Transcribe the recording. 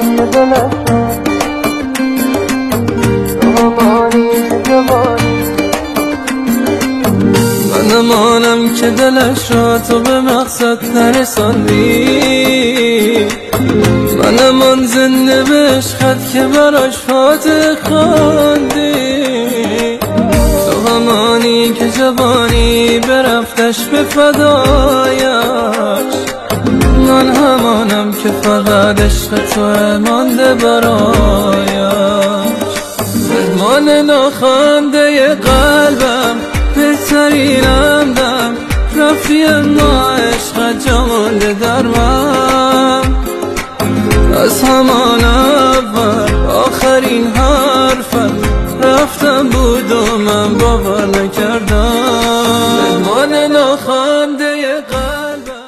که دلش همانی که جوانی منمانم که دلش را تو به مقصد نرساندی منم آن زنده به عشقت که براش فاتح خواندی تو همانی که جوانی برفتش به فدایش من همانم که فقط عشق تو مانده برایش مهمان ناخوانده قلبم بهترینم دم رفتی اما عشقت جا مانده در من از همان اول آخرین حرفت رفتم بود و من باور نکردم